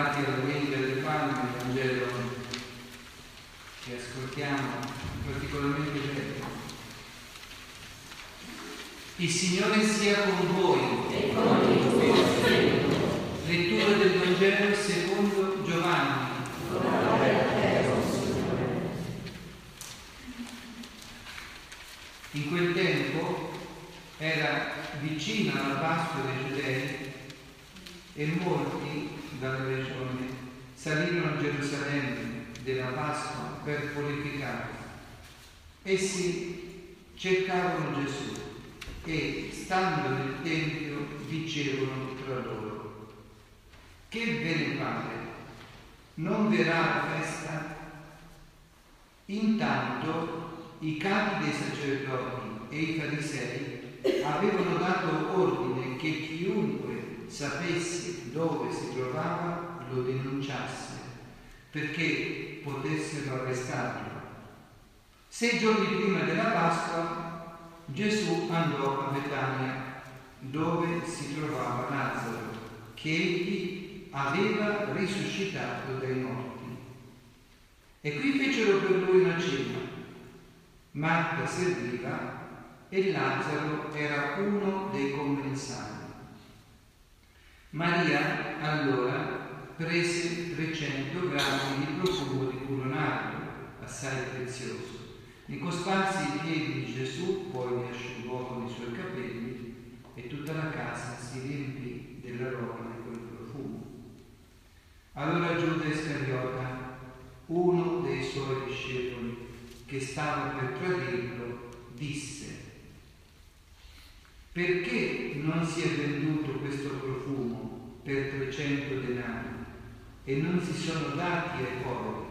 tratti alla domenica del Palme, il Vangelo che ascoltiamo particolarmente bello. Il Signore sia con voi. E con il tuo spirito. Lettura del Vangelo secondo Giovanni. Gloria a te, o Signore. In quel tempo era vicina la Pasqua dei Giudei e molti dalla regione salirono a Gerusalemme della Pasqua per purificare. Essi cercavano Gesù e, stando nel Tempio, dicevano tra loro: che ve ne pare? Non verrà la festa? Intanto i capi dei sacerdoti e i farisei avevano dato ordine che chiunque sapesse dove si trovava lo denunciasse, perché potessero arrestarlo. 6 giorni prima della Pasqua Gesù andò a Betania, dove si trovava Lazzaro, che egli aveva risuscitato dai morti. E qui fecero per lui una cena. Marta serviva e Lazzaro era uno dei commensali. Maria allora prese 300 grammi di profumo di puro nardo, assai prezioso. Ne cosparsi i piedi di Gesù, poi ne asciugò con i suoi capelli, e tutta la casa si riempì dell'aroma di quel profumo. Allora Giuda Iscariota, uno dei suoi discepoli, che stava per tradirlo, disse: perché non si è venduto questo profumo per 300 denari e non si sono dati ai poveri?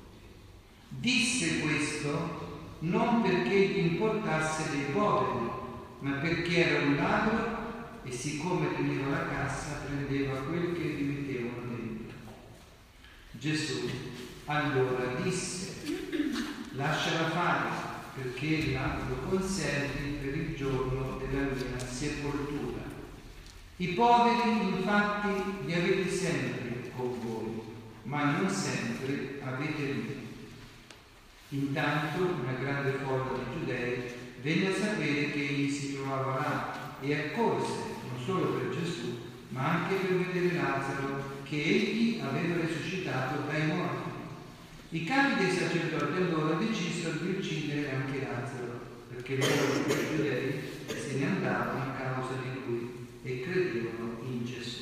Disse questo non perché gli importasse dei poveri, ma perché era un ladro e, siccome teneva la cassa, prendeva quel che gli mettevano dentro. Gesù allora disse: lasciala fare, perché ella lo conservi per il giorno della mia sepoltura. I poveri infatti li avete sempre con voi, ma non sempre avete me. Intanto una grande folla di giudei venne a sapere che egli si trovava là e accorse non solo per Gesù, ma anche per vedere Lazzaro, che egli aveva risuscitato dai morti. I capi dei sacerdoti allora decisero di uccidere anche Lazzaro, perché loro giudei se ne andavano a causa di lui e credevano in Gesù.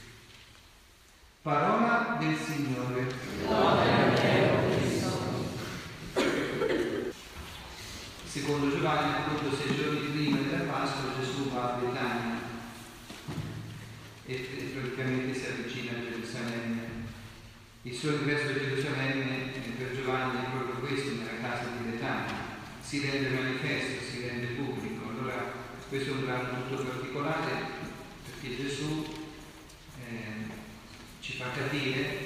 Parola del Signore. Gloria a te, o Cristo. Secondo Giovanni, appunto, 6 giorni prima della Pasqua Gesù va a Betania e praticamente si avvicina a Gerusalemme. Il suo ingresso a Gerusalemme per Giovanni è proprio questo, nella casa di Betania. Si rende manifesto, si rende pubblico. Allora questo è un brano tutto particolare, perché Gesù ci fa capire,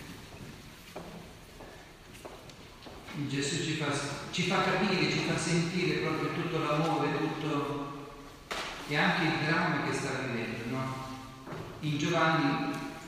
Gesù ci fa capire, ci fa sentire proprio tutto l'amore, tutto, e anche il dramma che sta vivendo, no? In Giovanni,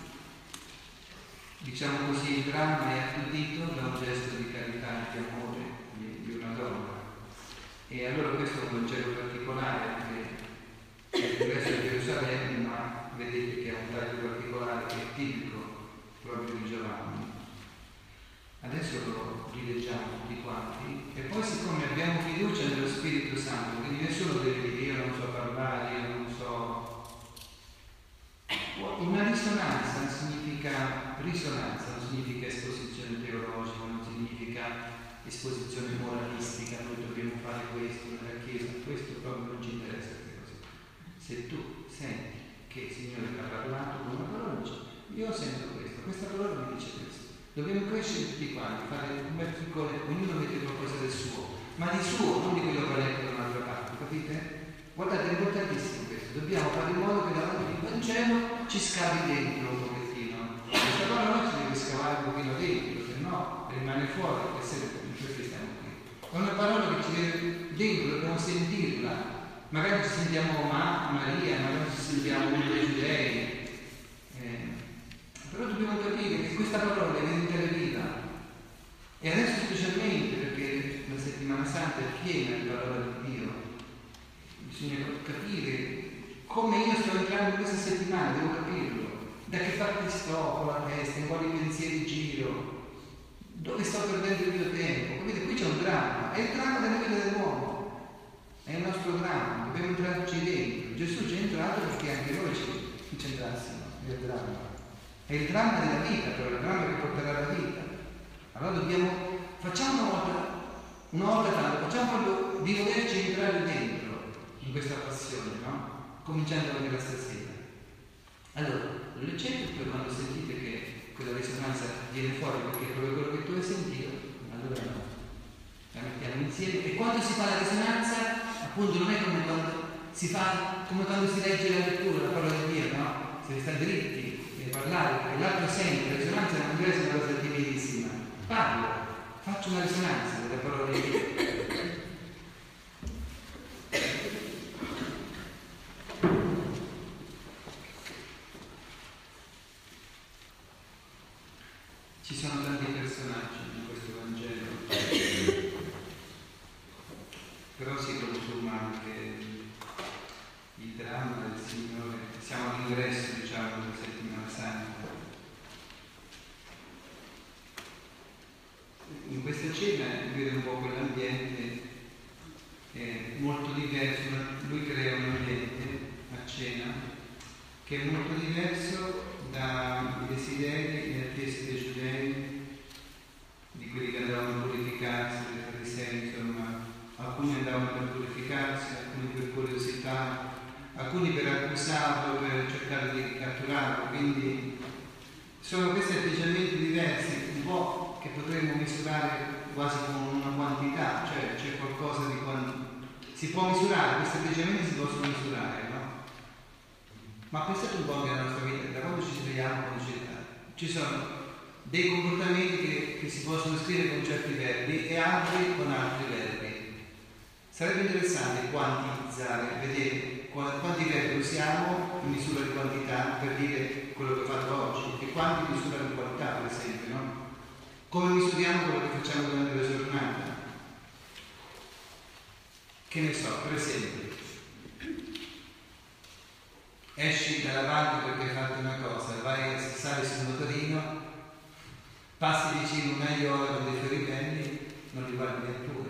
diciamo così, il dramma è attutito da un gesto di carità, di amore di una donna. E allora questo è un Vangelo particolare, che è il resto di Gerusalemme, ma vedete che è un taglio particolare che è tipico proprio di Giovanni. Adesso lo rileggiamo tutti quanti e poi, siccome abbiamo fiducia nello Spirito Santo, quindi nessuno deve dire io non so parlare, io non so. Una risonanza non significa esposizione teologica, non significa esposizione moralistica, noi dobbiamo fare questo nella Chiesa, questo proprio non ci interessa. Se tu senti che il Signore ti ha parlato con una parola, io sento questo, questa parola mi dice questo. Dobbiamo crescere tutti quanti, fare un bel piccolo, ognuno mette qualcosa del suo, ma di suo, non di quello che ha letto da un'altra parte, capite? Guardate, è importantissimo questo, dobbiamo fare in modo che davanti al Vangelo ci scavi dentro un pochettino. Questa parola ci deve scavare un pochino dentro, se no rimane fuori, perché stiamo qui. È una parola che ci deve dentro, dobbiamo sentirla. Magari ci sentiamo Maria, magari ci sentiamo uno dei giudei, però dobbiamo capire sto con la testa, in quali pensieri giro, dove sto perdendo il mio tempo. Capite? Qui c'è un dramma, è il dramma della vita dell'uomo, è il nostro dramma, dobbiamo entrarci dentro. Gesù ci è entrato perché anche noi ci centrassimo nel dramma. È il dramma della vita, però il dramma che porterà alla vita. Allora facciamo una volta tanto, facciamo di volerci entrare dentro in questa passione, no? Cominciando anche da stasera. Allora, lo leggete e poi quando sentite che quella risonanza viene fuori perché è proprio quello che tu hai sentito, allora la mettiamo insieme. E quando si fa la risonanza, appunto non è come quando si fa, come quando si legge la lettura, la parola di Dio, no? Si sta dritti e parlare, perché l'altro sente, la risonanza non deve essere una cosa timidissima. Parlo, faccio una risonanza della parola di Dio. Ci sono tanti personaggi in questo Vangelo, però si consuma anche il dramma del Signore. Siamo all'ingresso, diciamo, della Settimana Santa. In questa cena vede un po' quell'ambiente molto diverso. Lui crea un ambiente a cena che è molto diverso dai desideri e attese dei giudei, di quelli che andavano a purificarsi, dei farisei, insomma, alcuni andavano per purificarsi, alcuni per curiosità, alcuni per accusarlo, per cercare di catturarlo. Quindi sono questi atteggiamenti diversi, un po' che potremmo misurare quasi con una quantità, cioè c'è qualcosa di si può misurare, questi atteggiamenti si possono misurare, no? Ma pensate un po' anche alla nostra vita, da quando ci svegliamo, quando ci sono dei comportamenti che si possono scrivere con certi verbi e altri con altri verbi. Sarebbe interessante quantizzare, vedere quanti verbi usiamo in misura di quantità per dire quello che ho fatto oggi e quanti in misura di qualità, per esempio, no? Come misuriamo quello che facciamo durante la giornata? Che ne so, per esempio, esci dalla banca perché hai fatto una cosa, sali sul motorino, passi vicino un aiuola con dei fiori belli, non li guardi neppure.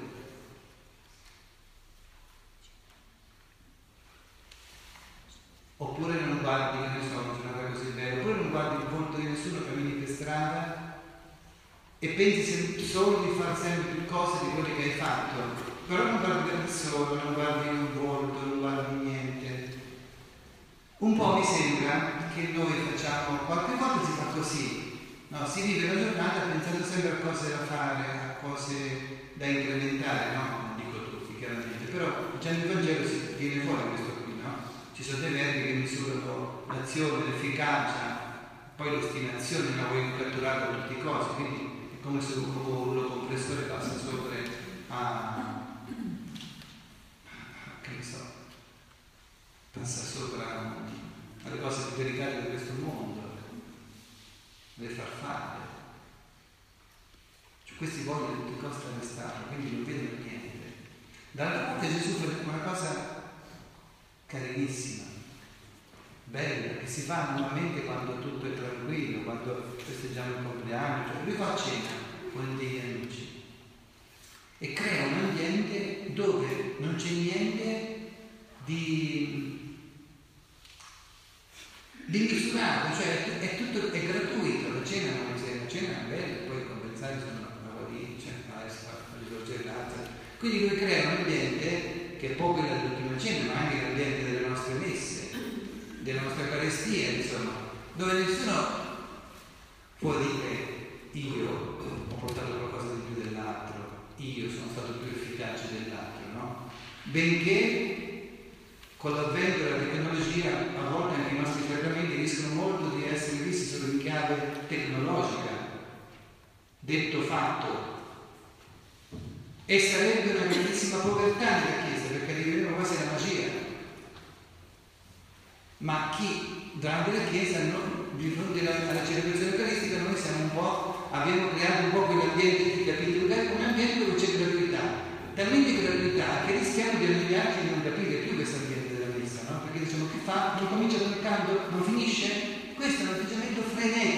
Oppure non guardi, che ne so, una giornata così bella, oppure non guardi il volto di nessuno, cammini per strada e pensi solo di fare sempre più cose di quelle che hai fatto, però non guardi il sole, non guardi il volto, non guardi niente. Un po' mi sembra che noi facciamo, qualche volta si fa così, no? Si vive la giornata pensando sempre a cose da fare, a cose da incrementare, no? Non dico tutti chiaramente, però leggendo il Vangelo si viene fuori questo qui, no? Ci sono dei verbi che misurano l'azione, l'efficacia, poi l'ostinazione, la vuoi catturare a tutti i costi, quindi è come se un rullo compressore passa sopra che ne so, passa sopra alle cose più delicate di questo mondo, le farfalle. Cioè, questi vogliono a tutti i costi arrestarlo, quindi non vedono niente. Dall'altra parte Gesù fa una cosa carinissima, bella, che si fa normalmente quando tutto è tranquillo, quando festeggiamo il compleanno, cioè lui fa cena con degli amici e crea un ambiente dove non c'è niente di misurato, cioè è tutto è gratuito. La cena è bella, poi compensare sono una roba lì, cioè quindi lui crea un ambiente che è poco dell'ultima cena, ma anche l'ambiente delle nostre messe, della nostra Eucaristia, insomma, dove nessuno può dire io ho portato qualcosa di più dell'altro, io sono stato più efficace dell'altro, no? Benché con l'avvento della tecnologia a volte anche i nostri sacramenti rischiano molto di essere visti solo in chiave tecnologica, detto fatto, e sarebbe una grandissima povertà nella Chiesa, perché arriveremo quasi alla magia. Ma chi durante la Chiesa, di fronte alla celebrazione eucaristica, noi siamo un po', abbiamo creato un po' quell'ambiente, capite? Un ambiente dove c'è gratuità, talmente gratuità che rischiamo di annoiarci di non capire più questo ambiente della messa, no? Perché diciamo che fa, non comincia dal canto, non finisce. Questo è un atteggiamento frenetico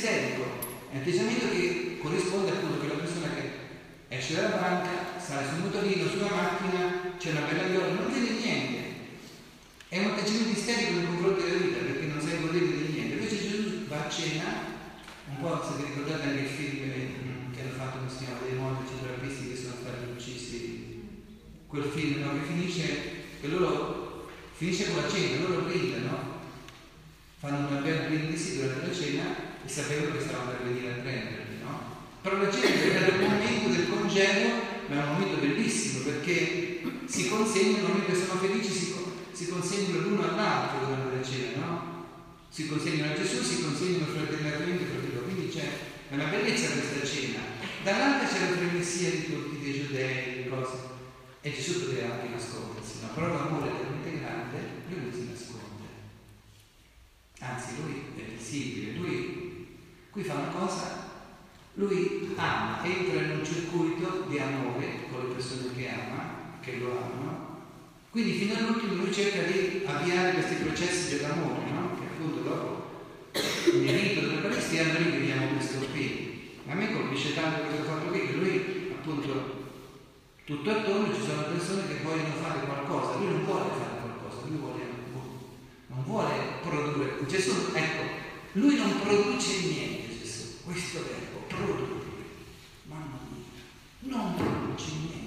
isterico, è un atteggiamento che corrisponde appunto a quella persona che esce dalla banca, sale sul motorino, sulla macchina, c'è una bella viola, non vede niente. È un atteggiamento isterico nei confronti della vita perché non sai godere di niente. Invece Gesù va a cena, un po' se vi ricordate anche il film che hanno fatto, come si chiama, dei monaci terapisti che sono stati uccisi, quel film, no? Che finisce con la cena, loro brindano, fanno una bella brindisi durante la cena e sapevano che stavano per venire a prenderli, no? Però la cena era il momento del congedo, ma è un momento bellissimo perché si consegnano, mentre sono felici, si consegnano l'uno all'altro durante la cena, no? Si consegnano a Gesù, si consegnano fraternamente, quindi c'è una bellezza questa cena. Dall'altra c'è la frenesia di tutti dei giudei, di cose, e Gesù poteva anche nascondersi, no? Però l'amore è talmente grande, lui non si nasconde, anzi lui è visibile, lui qui fa una cosa, lui ama, entra in un circuito di amore con le persone che ama, che lo amano. Quindi fino all'ultimo lui cerca di avviare questi processi dell'amore, no? Che appunto dopo nel rito dell'Eucaristia noi vediamo questo qui. A me colpisce tanto questo fatto qui, che lui appunto tutto attorno ci sono persone che vogliono fare qualcosa, lui non vuole fare qualcosa, lui non vuole produrre. Gesù, ecco, lui non produce niente, Gesù, questo verbo, produrre, mamma mia, non produce niente.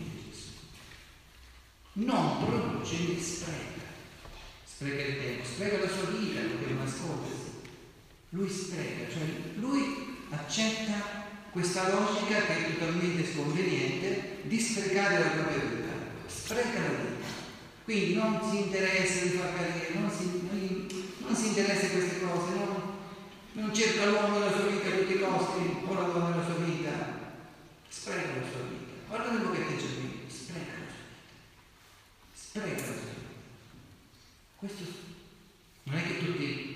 Non produce né spreca il tempo, spreca la sua vita perché non nascondersi. Lui spreca, cioè lui accetta questa logica che è totalmente sconveniente di sprecare la propria vita, spreca la vita. Quindi non si interessa di far carriera, non si interessa di queste cose, non cerca l'uomo nella sua vita a tutti i costi o la donna nella sua vita, spreca la sua vita. Guarda un po' che atteggiamento, spreca la sua vita. Spreca la sua vita. Questo non è che tutti.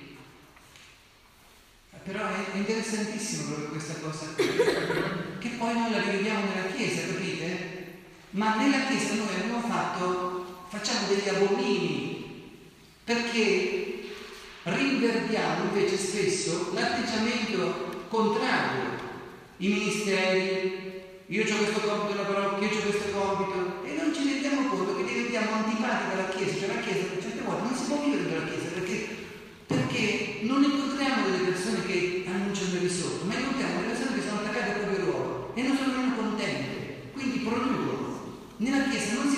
Però è interessantissimo proprio questa cosa qui, che poi noi la rivediamo nella Chiesa, capite? Ma nella Chiesa noi facciamo degli abomini, perché rinverdiamo invece spesso l'atteggiamento contrario, i ministeri, io ho questo compito nella parrocchia, io ho questo compito, e non ci rendiamo conto che diventiamo antipatici alla Chiesa, cioè la Chiesa certe volte non si può vivere della Chiesa, perché non incontriamo delle persone che annunciano il risorto, ma incontriamo delle persone che sono attaccate al proprio ruolo e non sono nemmeno contente, quindi producono. Nella Chiesa non si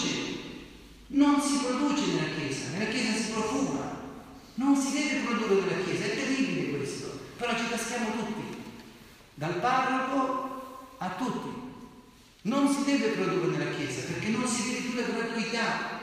produce nella Chiesa si profuma, non si deve produrre nella Chiesa, è terribile questo, però ci caschiamo tutti, dal parroco a tutti. Non si deve produrre nella Chiesa perché non si vede più la gratuità.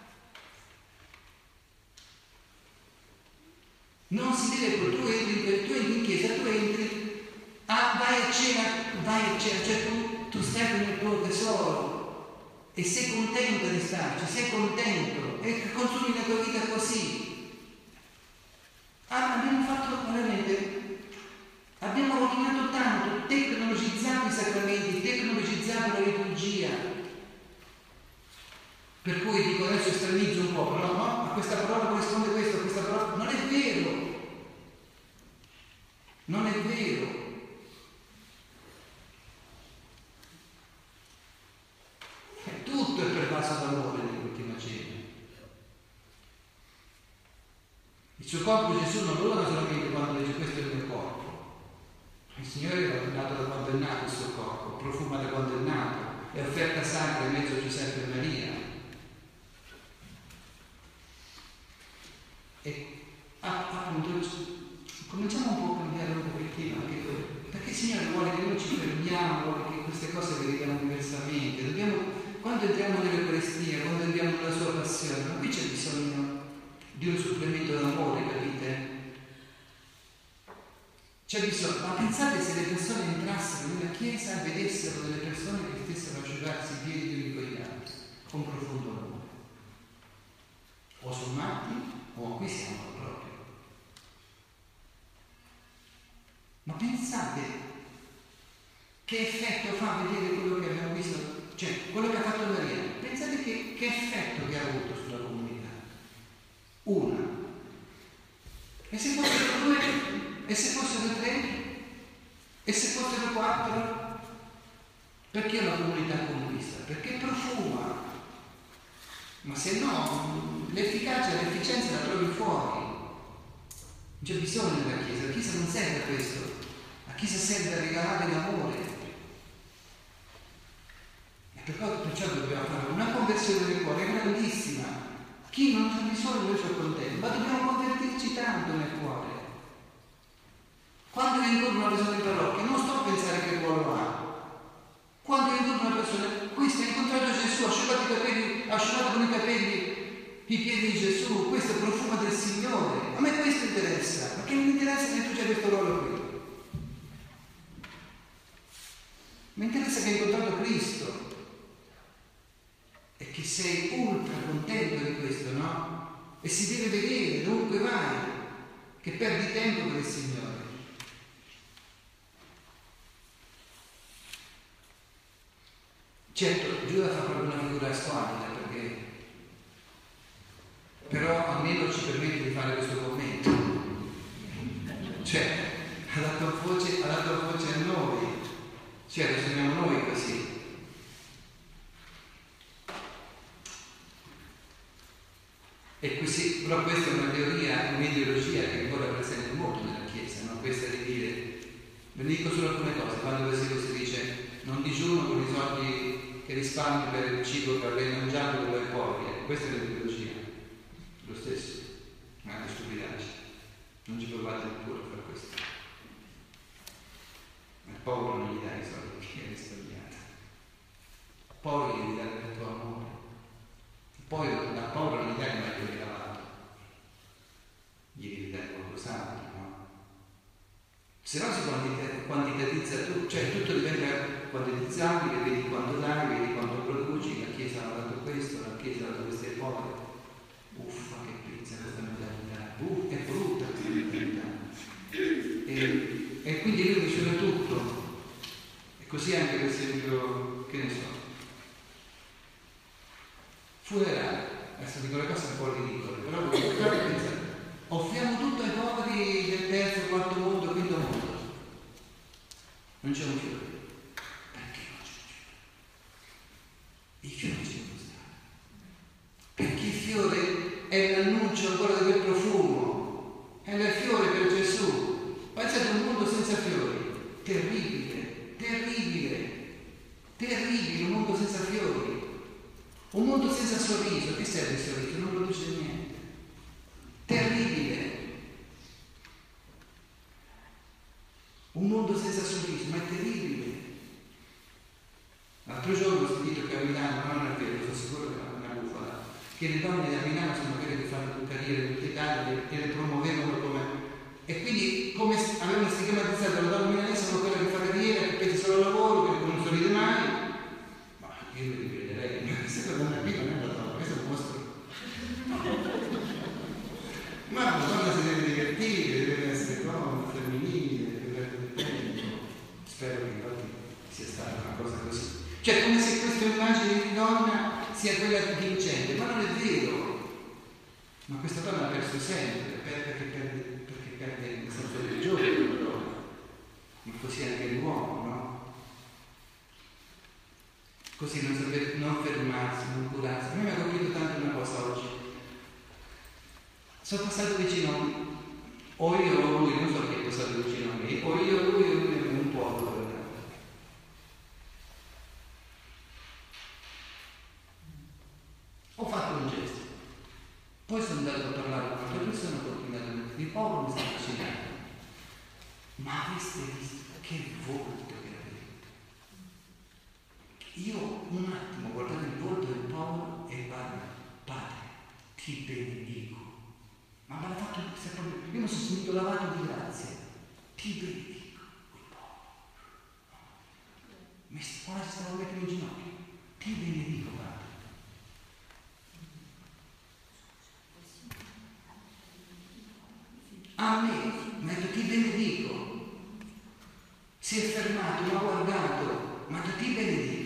Non si deve produrre, tu entri in chiesa, vai a cena, cioè tu stai con il tuo tesoro e sei contento di starci, sei contento e consumi la tua vita così. Abbiamo fatto veramente, abbiamo rovinato tanto, tecnologizzato i sacramenti, tecnologizzato la liturgia. Per cui dico adesso estremizzo un po', però no, a questa parola corrisponde questo, a questa parola. Non è vero. Non è vero. Tutto è pervaso d'amore nell'ultima cena. Il suo corpo Gesù non lo dona solamente quando dice questo è il mio corpo. Il Signore è nato da quando è nato il suo corpo, profuma da quando è nato, è offerta sacra in mezzo a Giuseppe e Maria. E appunto cominciamo un po' a cambiare un pochettino anche perché il Signore vuole che noi ci fermiamo, vuole che queste cose le vediamo diversamente. Quando entriamo nell'Eucaristia, quando entriamo nella sua passione, ma qui c'è bisogno di un supplemento d'amore, capite? C'è bisogno, ma pensate se le persone entrassero nella Chiesa e vedessero delle persone che stessero a asciugarsi i piedi gli uni con gli altri con profondo amore, o sono matti o qui siamo proprio. Ma pensate che effetto fa vedere quello che abbiamo visto, cioè quello che ha fatto Maria. Pensate che effetto che ha avuto sulla comunità. Una. E se fossero due? E se fossero tre? E se fossero 4? Perché una comunità conquista? Perché profuma. Ma se no, l'efficacia e l'efficienza la trovi fuori. Non c'è bisogno della Chiesa. La Chiesa non serve a questo. La Chiesa serve a regalare l'amore. E perciò dobbiamo fare una conversione del cuore grandissima. Chi non c'ha bisogno noi ci contento, ma dobbiamo convertirci tanto nel cuore. Quando io incontro una persona in parrocchia, non sto a pensare che ruolo ha. Quando io incontro una persona, questo ha incontrato Gesù, ha asciugato con i capelli i piedi di Gesù, questo profuma del Signore. A me questo interessa, ma che mi interessa che tu c'hai questo ruolo qui? Mi interessa che hai incontrato Cristo e che sei ultra contento di questo, no? E si deve vedere dovunque vai, che perdi tempo per il Signore. Certo, Giuda fa proprio una figura squallida, perché però almeno ci permette di fare questo commento. Cioè, ha dato voce a noi. Cioè, lo siamo noi così. E così, però questa è una teoria, un'ideologia che ancora è presente molto nella Chiesa, no? Questa di dire, ve ne dico solo alcune cose, quando si dice non digiuno con i soldi che risparmi per il cibo che avrei mangiato con le poveri. Questa è l'ideologia, lo stesso, ma è una stupidaggine, non ci provate neppure a fare questo. Al povero non gli dai i soldi che hai risparmiato, poi gli devi dare il tuo amore, poi al povero non gli dai il meglio che lavato, gli devi dare qualcos'altro, no? Se no si quantitizza tutto, cioè tutto diventa quantizzabile, vedi quanto dai, vedi quanto produci, la Chiesa ha dato questo, la Chiesa ha dato queste povere. Uffa, che pizza questa mentalità, è brutta questa mentalità. E quindi lui misura tutto. E così anche per esempio, che ne so, funerale, adesso dico le cose un po' ridicole, però pensate, offriamo tutto ai poveri del terzo, quarto mondo, quinto mondo. Non c'è un fiore. Perché non c'è un fiore? I fiori ci devono stare. Perché il fiore è l'annuncio ancora di quel profumo. È il fiore per Gesù. Pensate a un mondo senza fiori. Terribile, terribile, terribile, un mondo senza fiori. Un mondo senza sorriso. Che serve il sorriso? Non produce niente. Terribile. Un mondo senza sorriso, ma è terribile. L'altro giorno ho sentito che a Milano, ma non è vero, sono sicuro che è una bufala, che le donne a Milano sono quelle che fanno più carriere in tutta Italia e le promuovevano come... E quindi come avevano stigmatizzato la donna milanese sono quelle che fa carriera, che pensa solo al lavoro, che non sorride mai. Ma io mi ripeterei, questa donna qui non è la donna, questo è un mostro. Ma la donna si deve divertire, deve essere donna, femminile, deve perdere tempo. Spero che infatti sia stata una cosa così. Cioè come se questa immagine di donna sia quella vincente, ma non è vero. Ma questa donna ha perso sempre, perché perde il senso del gioco, ma così anche l'uomo, no? Così non fermarsi, non curarsi. A me mi ha colpito tanto una cosa oggi. Sono passato vicino, o io o lui, non so chi è passato vicino a me, o io o lui un po'. Ho fatto un gesto, poi sono andato a parlare con un'altra persona, ho continuato a mettere il povero, mi sta avvicinando. Ma aveste visto che volto che avete? Io un attimo ho guardato il volto del povero e guarda, Padre, ti benedico. Ma me l'ha fatto, io mi sono sentito lavato di grazia. Ti benedico, il povero. Quasi stavo mettendo in ginocchio. Ti benedico, Padre. A me, mi ha detto ti benedico. Si è fermato, mi ha guardato, mi ha detto ti benedico.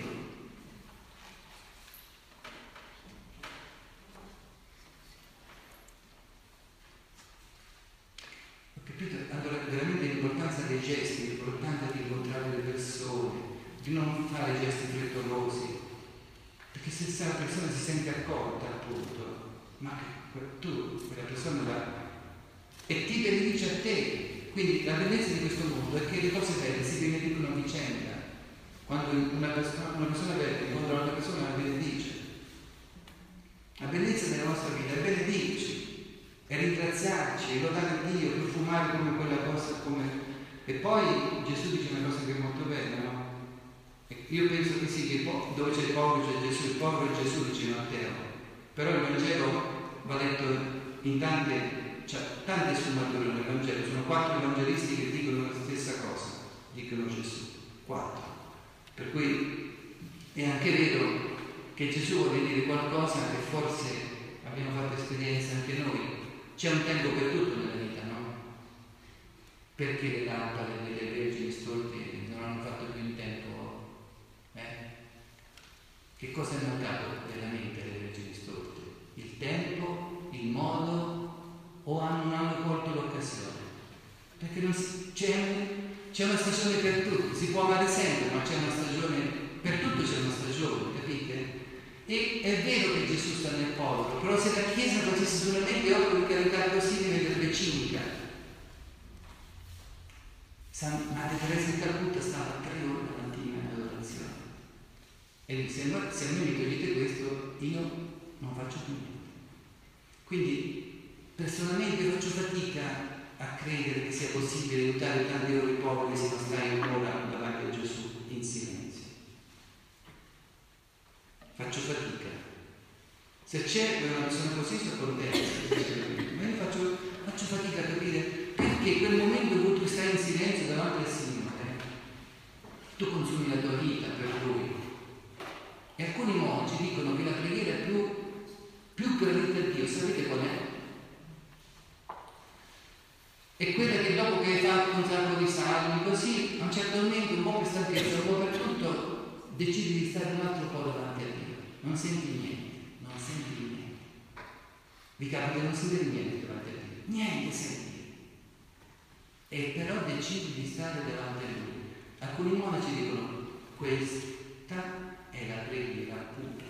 Capito? Allora veramente l'importanza dei gesti, l'importanza di incontrare le persone, di non fare gesti frettolosi, perché se la persona si sente accolta appunto, ma tu, quella persona va e ti benedice a te. Quindi la bellezza di questo mondo è che le cose belle si benedicono a vicenda. Quando una persona bella incontra un'altra persona la benedice. La bellezza della nostra vita è benedirci, è ringraziarci, è lodare Dio, profumare come quella cosa, e poi Gesù dice una cosa che è molto bella, no? Io penso che sì, che dove c'è il povero c'è Gesù, il povero è Gesù, dice Matteo. Però il Vangelo va letto in tante sfumature nel Vangelo, sono 4 evangelisti che dicono la stessa cosa, dicono Gesù, 4. Per cui è anche vero che Gesù vuole dire qualcosa che forse abbiamo fatto esperienza anche noi. C'è un tempo per tutto nella vita, no? Perché le lampade delle vergini stolte non hanno fatto più in tempo? Che cosa hanno notato nella mente delle vergini stolte? Il tempo, il modo, o non hanno colto l'occasione? Perché c'è una stagione per tutti, si può amare sempre, ma c'è una stagione, per tutto c'è una stagione, capite? E è vero che Gesù sta nel povero, però se la Chiesa facesse solamente opere di carità così ne vedrebbe cinica. Madre Teresa di Calcutta stava 3 ore la mattina in adorazione e se a me mi togliete questo io non faccio più niente. Quindi personalmente faccio fatica a credere che sia possibile aiutare tanti ore poveri se non stai un'ora davanti a Gesù in silenzio. Faccio fatica. Se c'è una persona così sono contento, ma io faccio fatica a capire perché quel momento in cui tu stai in silenzio davanti al Signore, tu consumi la tua vita per Lui. E alcuni monci dicono che la preghiera più gradita a Dio, sapete qual è? È quella che dopo che hai fatto un sacco di salmi, così a un certo momento, un po' per stanchezza, un po' per tutto, decidi di stare un altro po' davanti a Dio. Non senti niente. Vi capita di non sentire niente davanti a Dio. Niente senti. E però decidi di stare davanti a Lui. Alcuni monaci dicono, questa è la preghiera pura.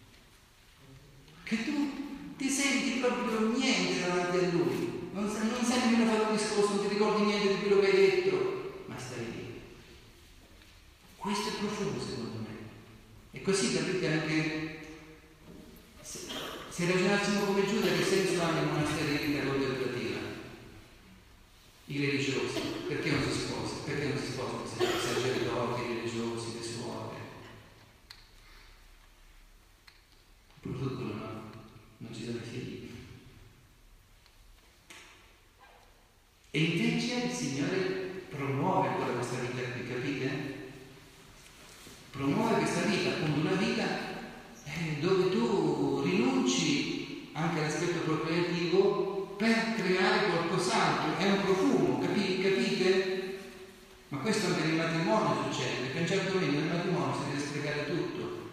Che tu ti senti proprio niente davanti a Lui. Non senti più fare un discorso, non ti ricordi niente di quello che hai detto, ma stai lì. Questo è profondo secondo me. E così capite anche, se ragionassimo come Giuda, che senso hanno i monasteri di contemplativa? I religiosi, perché non si sposano? Perché non si sposano i sacerdoti, i religiosi, le suore? Producono, no? Non ci sono figli. E invece il Signore promuove questa vita qui, capite? Promuove questa vita, appunto una vita dove tu rinunci anche all'aspetto procreativo per creare qualcos'altro, è un profumo, capite? Ma questo anche nel matrimonio succede, perché a un certo momento nel matrimonio si deve sprecare tutto.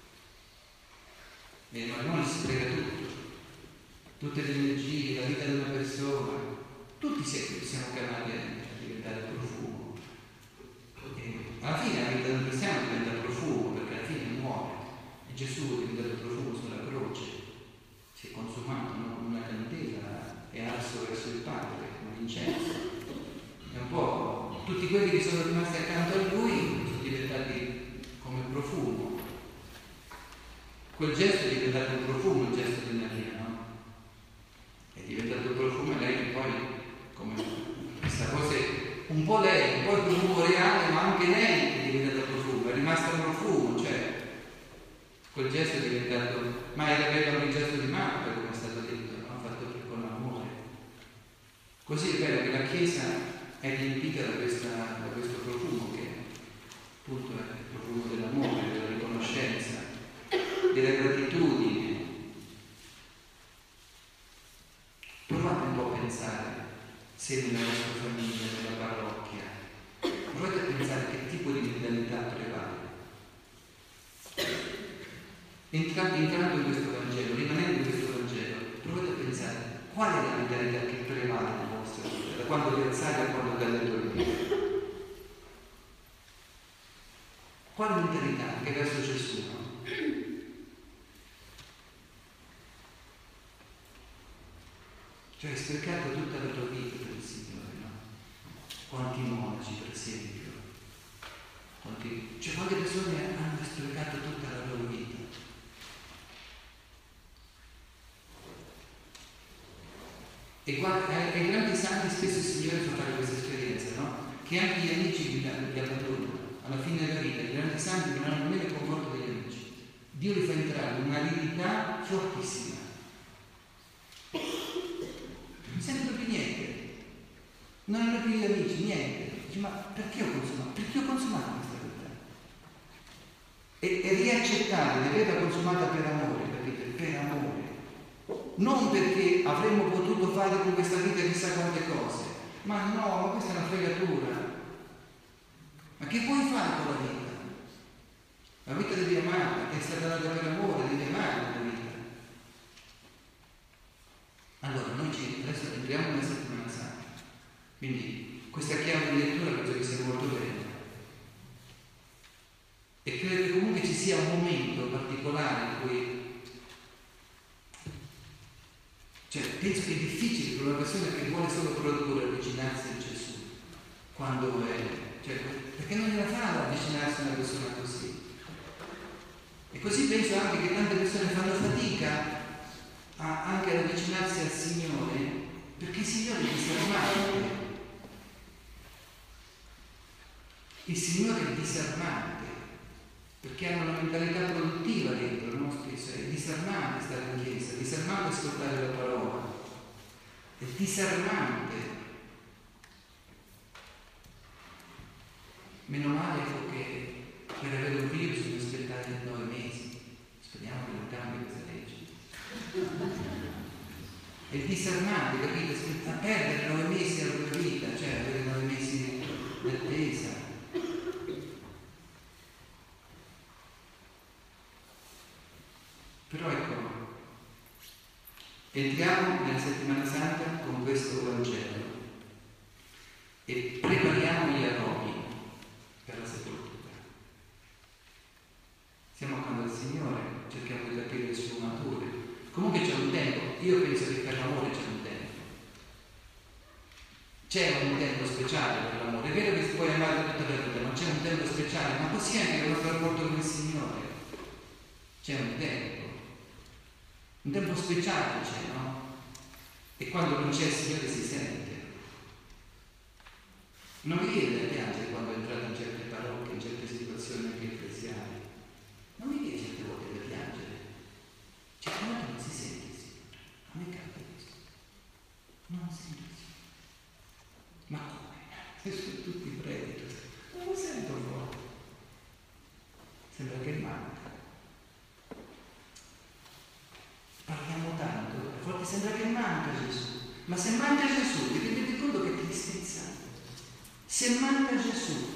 Nel matrimonio si spreca tutto, tutte le energie, la vita di una persona. Tutti siamo chiamati a diventare profumo. E alla fine la vita del cristiano diventa profumo, perché alla fine muore. E Gesù è diventato profumo sulla croce, si è consumato, no? Come una candela, è arso verso il Padre, come l'incenso. È un po' tutti quelli che sono rimasti accanto a Lui sono diventati come profumo. Quel gesto è diventato un profumo, il gesto di Maria, no? È diventato un profumo e lei poi come questa cosa un po' lei, un po' il profumo reale, ma anche lei è diventata profumo, è rimasta un profumo, cioè quel gesto è diventato, ma era bello il gesto di Marta, come è stato detto, no? Fatto con amore. Così è bello che la Chiesa è riempita da questo profumo che appunto è il profumo dell'amore, della riconoscenza, della gratitudine. Provate un po' a pensare se nella vostra famiglia, nella parrocchia, provate a pensare che tipo di mentalità prevale. Entrando in questo Vangelo, rimanendo in questo Vangelo, provate a pensare qual è la mentalità che prevale nella vostra vita, quando ti alzavi a quando ti hai dormito? Quale mentalità anche verso Gesù? No? Cioè hai sprecato tutta la tua vita per il Signore, no? Quanti monaci, per esempio, quante persone hanno sprecato tutta la loro vita. E guarda, ai grandi santi spesso il Signore fa fare questa esperienza, no? Che anche gli amici li abbandonano. Alla fine della vita, i grandi santi non hanno nemmeno il conforto degli amici. Dio li fa entrare in una aridità fortissima. Non sentono più niente. Non hanno più gli amici, niente. Dice, ma perché ho consumato? Perché ho consumato questa vita? E riaccettare di averla consumata per amore, capite? Per amore. Non perché avremmo potuto fare con questa vita chissà quante cose. Ma no, ma questa è una fregatura. Ma che puoi fare con la vita? La vita devi amarla, che è stata data per amore, devi amare la vita. Allora, noi adesso entriamo nella settimana santa. Quindi questa chiave di lettura penso che sia molto bella. E credo che comunque ci sia un momento particolare in cui, cioè, penso che è difficile per una persona che vuole solo produrre avvicinarsi a Gesù quando è. Cioè, perché non gliela fa avvicinarsi a una persona così? E così penso anche che tante persone fanno fatica anche ad avvicinarsi al Signore, perché il Signore è disarmante. Il Signore è disarmante, perché hanno una mentalità produttiva dentro, no? Spesso è disarmante stare in chiesa, è disarmante ascoltare la parola, è disarmante. Meno male che per avere un figlio bisogna aspettare 9 mesi. Speriamo che non cambi questa legge. È disarmante, capite? A perdere 9 mesi della tua vita, cioè avere 9 mesi di attesa. Però ecco, entriamo nella settimana santa con questo Vangelo e prepariamo gli aromi per la sepoltura. Stiamo accanto al Signore, cerchiamo di capire le sue nature. Comunque c'è un tempo, io penso che per l'amore c'è un tempo. C'è un tempo speciale per l'amore. È vero che si può amare tutta la vita, ma c'è un tempo speciale, ma così anche il nostro rapporto con il Signore. C'è un tempo speciale c'è, no? E quando non c'è il Signore si sente. Non vi viene da piangere quando entrate in certe parrocchie, in certe situazioni anche ecclesiali. Non vi viene certe volte da piangere. Certe volte non si sente il Signore. A me capita questo. Non si sente il Signore. Ma come? Se sono tutti preti, non lo sento un po'. Sembra che manca. Parliamo tanto, a volte sembra che manca Gesù. Ma se manca Gesù, vi rendete conto che tristezza? Se manca Gesù,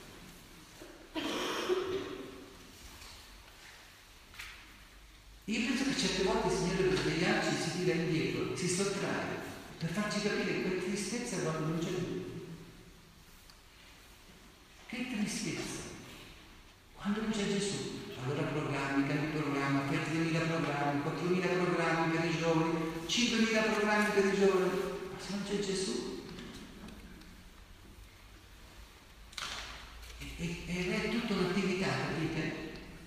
io penso che certe volte il Signore per svegliarci si tira indietro, si sottrae, per farci capire che tristezza quando non c'è Lui. Che tristezza! Quando non c'è Gesù, allora programmi, cambi programma, per 3.000 programmi, 4.000 programmi per i giovani, 5.000 programmi per i giovani, ma se non c'è Gesù, ed è tutta un'attività, capite?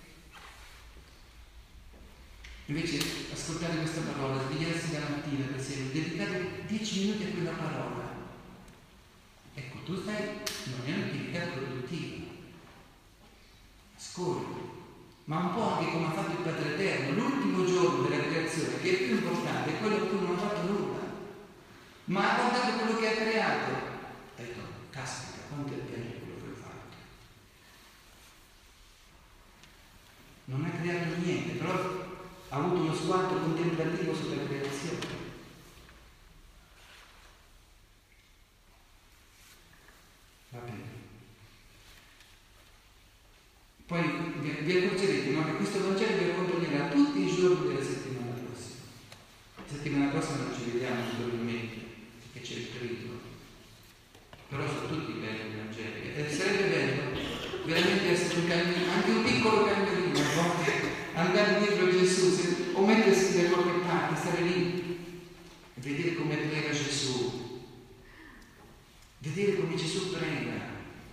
Invece ascoltare questa parola, svegliarsi dalla mattina per esempio, dedicare 10 minuti a quella parola. Ecco, tu non è un'attività produttiva. Ascolti, ma un po' anche come ha fatto il Padre Eterno, l'ultimo giorno della creazione, che è più importante, è quello in cui non ha fatto nulla, ma ha guardato quello che ha creato. Ecco, caspita, quanto è bello quello che ho fatto. Non ha creato niente, però ha avuto uno sguardo contemplativo sulla creazione. Va bene. Poi vi accorgerete, no, che questo Vangelo vi accompagnerà tutti i giorni della settimana prossima. La settimana prossima non ci vediamo naturalmente, perché c'è il credo. però sono tutti belli i Vangeli. E sarebbe bello veramente essere un cammino, anche un piccolo cammino, a volte andare dietro Gesù o mettersi da qualche parte, stare lì e vedere come prega Gesù, vedere come Gesù prega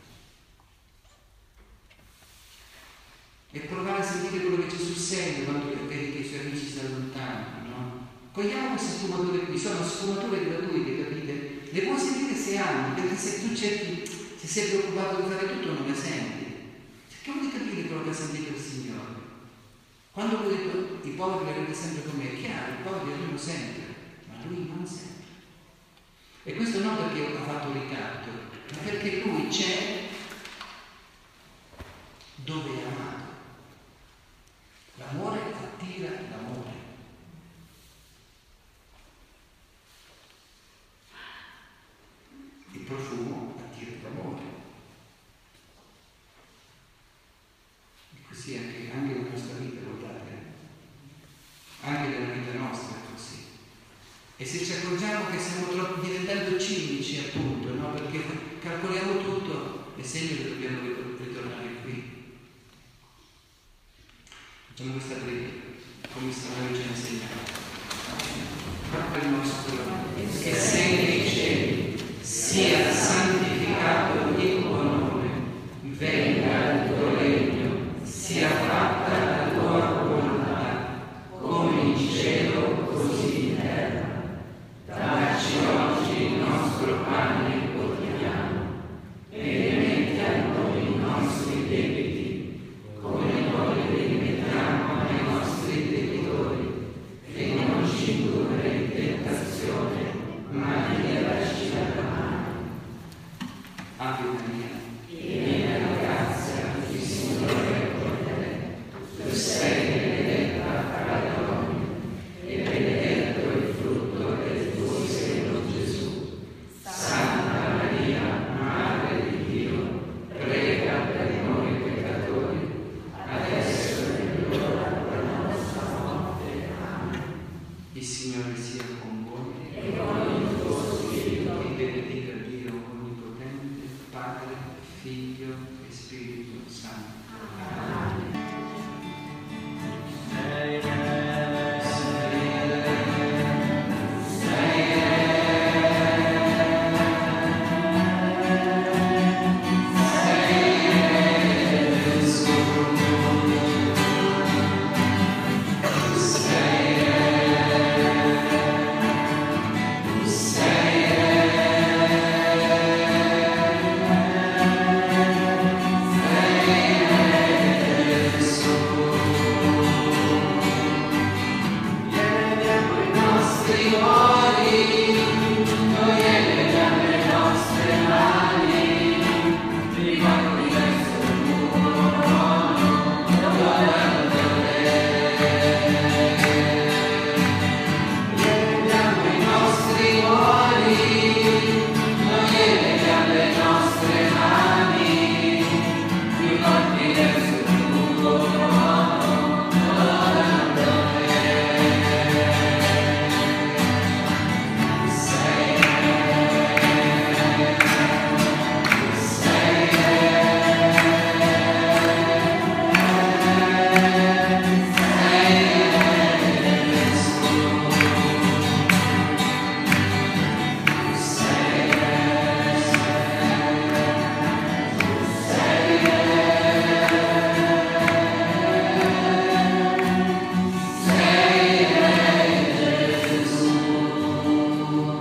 e provare a sentire quello che Gesù sente quando vede che i suoi amici si allontanano, no? Cogliamo queste sfumature qui, sono sfumature gratuite, capite? Le puoi sentire se ami, perché se tu cerchi, se sei preoccupato di fare tutto non le senti. Cerchiamo di capire quello che ha sentito il Signore. Quando lui ha detto i poveri li avete sempre con me, è chiaro, i poveri arrivano sempre, ma lui non sempre. E questo non perché ha fatto ricatto, ma perché lui c'è dove è amato. L'amore attira l'amore. Il profumo attira l'amore. E così anche nella nostra vita, guardate, anche nella vita nostra è così. E se ci accorgiamo che stiamo diventando cinici, appunto, no? Perché calcoliamo tutto, è segno che dobbiamo ritornare qui. Facciamo questa preghiera, come Samuele ci ha insegnato. Padre nostro, che sei nei cieli, sia